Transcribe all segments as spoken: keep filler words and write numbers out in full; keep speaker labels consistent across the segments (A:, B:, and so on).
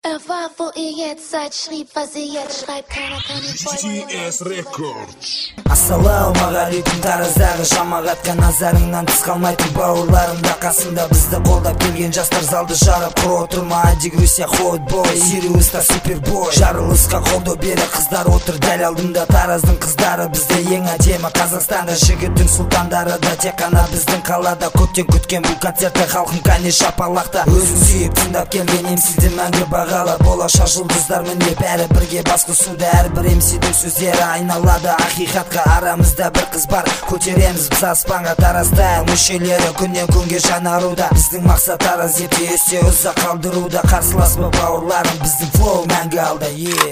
A: Er war, wo ihr jetzt seid, schrieb, was ihr jetzt schreibt. Keiner kann ihn folgen.
B: T S Records.
C: Ассалаумағалейкум, тараздағы жамағатқа назарыңнан тыс қалмайтын бауырларымда қасында бізді қолдап келген жастар залды жарып құр отырма. Дегрюсия ходбой, Сириуста супербой. Жарылысқа қолдау бере қыздар отыр дәл алдымда. Тараздың қыздары бізде ең әдемі. Қазақстанда жігіттің сұлтандары да тек қана біздің қалада. Көптен күткен бұл концертті халқым кәне шапалақта. Өзің сүйіп тыңдап келген емсиді мәңгі бағалап. Болашақ жұлдыздар міне бәрі бірге бас қосуда. Әрбір емсидің сөздері айналады ақиқатқа. Арамызда бір қыз бар, көтереміз біз аспанға. Таразда мүшелері күннен күнге жаңаруда. Біздің мақсат тараз ете өсте ұзақ қалдыруда. Қарсылас ба бауырларым, біздің флоу мәңгі алда.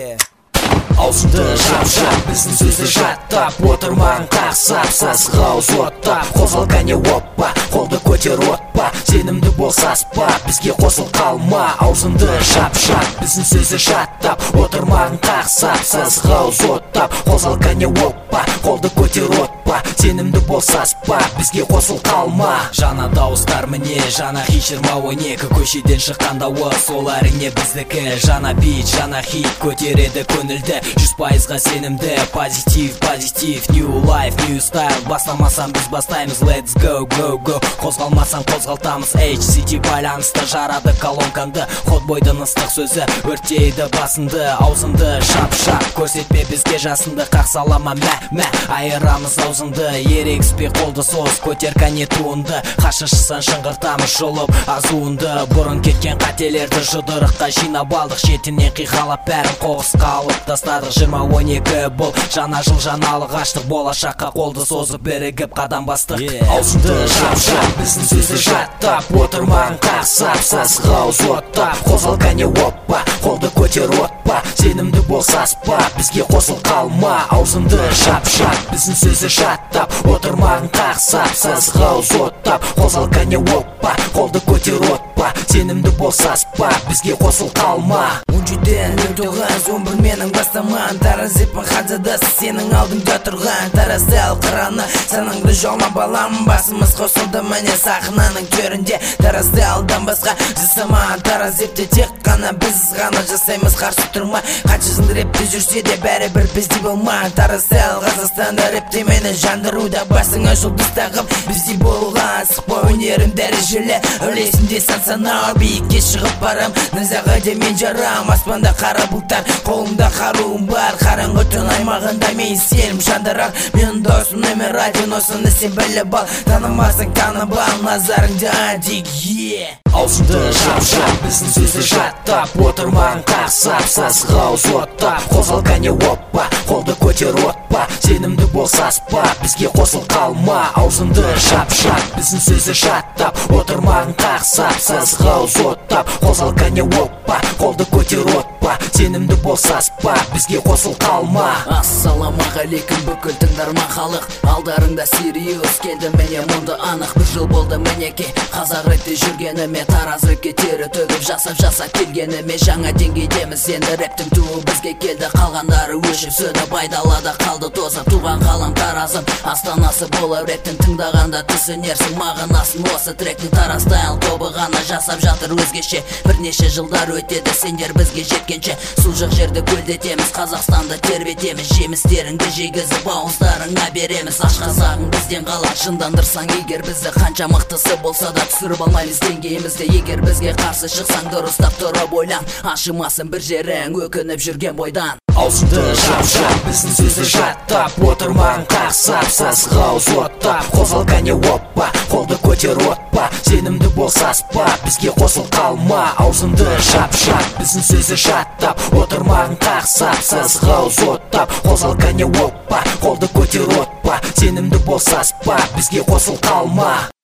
D: Аузыңды жап-жап, біздің сөзді жаттап, отырмағын қақсап, сасыға ауыз оттап. Қозғал кәне оппа, қолды көтер отпа, сенімді бол саспа, бізге қосыл қалма. Аузыңды жап-жап, біздің сөзді жаттап, отырмағын қақсап, сасыға ауыз оттап. Қозғал кәне оппа, қолды көтер отпа, сенімді бол саспа, бізге қосыл қалма. Жаңа дауыстар міне, жаңа хит жиырма он екі, көшеден шыққан дауыс ол әрине біздікі. Жаңа бит, жаңа хит көтереді көңілді, жүз пайызға сенімді. Позитив, позитив, new life, new style. Бастамасам біз бастаймыз, let's go, go, go. Қозғалмасаң қозғалтамыз, эйч си ти байланысты жарады колонкаңды. Ходбойдың ыстық сөзі өртейді басынды. Аузыңды шап-шап, көрсетпе бізге жасынды. Қақсалама мә, мә, айырамыз аузыңды. Ерегіспе қолды соз, көтер кәне туынды. Қашыншысан шыңғыртамыз жұлып азуынды. Бұрын кеткен қателерді жұдырыққа жинап алдық. Шетінен қиқалап бәрін қоқысқа алып тастадық. Жиырма он екі бұл жаңа жыл жаңалық аштық. Болашаққа қолды созып бірігіп қадам бастық. Аузыңды жап-жап, біздің сөзді жаттап, отырмағын қақсап, сасыға ауыз оттап. Қозғал кәне оппа, қолды көтер отпа, сенімді бол саспа, бізге қосыл қалма. Аузыңды жап-жап, біздің сөзді жаттап, отырмағын қақсап, сасыға ауыз оттап. Қозғал кәне оппа, қолды көтер отпа, сенімді бол саспа, бізге қосыл қалма.
C: он жетіден нөл тоғыз он бір менің бастаман. Тараз еппін хадзадасы сенің алдыңда тұрған. Таразды ал қыраны саныңды жолма балам. Басымыз қосылды міне сахнаның төрінде. Таразды алдан басқа жасама. Тараз епте тек қана біз ғана жасаймыз, қарсы тұрма. Қанша жыл репте жүрсе де бәрібір бізде болма. Таразды ал Қазақстанда репте мені жандыруда. Басыңа жұлдыз тағып бізде болған. Сықпа өнерім дәрежелі, үлесінде сан санау. Биікке шығып барам, назаға де мен жарам. Аспанда қара бұлттар, қолымда қаруым бар. Қараңғы түн аймағында мен сенім жандарар. Мен досым нөмір один, осыны сен біліп ал. Танымасың танып ал, назарыңды адик, е.
D: Аузыңды жап-жап, біздің сөзді жаттап, отырмағын қақсап, сасыға ауыз оттап. Қозғал кәне оппа, қолды көтер отпа, сенімді бол саспа, бізге қосыл қалма. Аузыңды жап-жап, біздің сөзді жаттап, отырмағын қақсап, сасыға ауыз оттап. Қозғал кәне оппа, қолды көтер отпа, сенімді бол саспа, бізге қосыл қалма.
E: Ассалаумағалейкум, бүкіл тыңдарман халық. Алдарыңда Сириус келді міне мұнды анық. Бір жыл болды мінеке қазақ рэпте жүргеніме. Тараз рэпке тері төгіп жасап жасап келгеніме. Жаңа деңгейдеміз енді рэптің туы бізге келді. Қалғандары өшіп сөніп айдалада қалды тозып. Туған қалам Таразым астанасы болар. рэптің тыңдағанда түсінерсің мағынасын. Осы тректің Тараз стайл тобы ғана жасап жатыр өзгеше. Бірнеше жылдар өтеді сендер бізге жеткенше. Су-жық жерді көлдетеміз, Қазақстанды тербетеміз. Жемістеріңді жегізіп ауыздарыңа береміз. Ашқазағың бізден қалар, шындандырсаң егер бізді. Қанша мықтысы болса да түсіріп алмаймыз деңгейімізді. Егер бізге қарсы шықсаң дұрыстап тұрып ойлан. Ашымасын бір жерің өкініп жүрген бойдан.
D: Аузыңды жап-жап, біздің сөзді жаттап, отырмағын қақсап, сасыға ауыз оттап. Қозғал кәне оппа, қолды көтер отпа, сенімді бол саспа, бізге қосыл қалма. Аузыңды жап-жап, біздің сөзді жаттап, отырмағын қақсап, сасыға ауыз оттап. Қозғал кәне оппа, қолды көтер отпа, сенімді бол саспа, бізге қосыл қалма.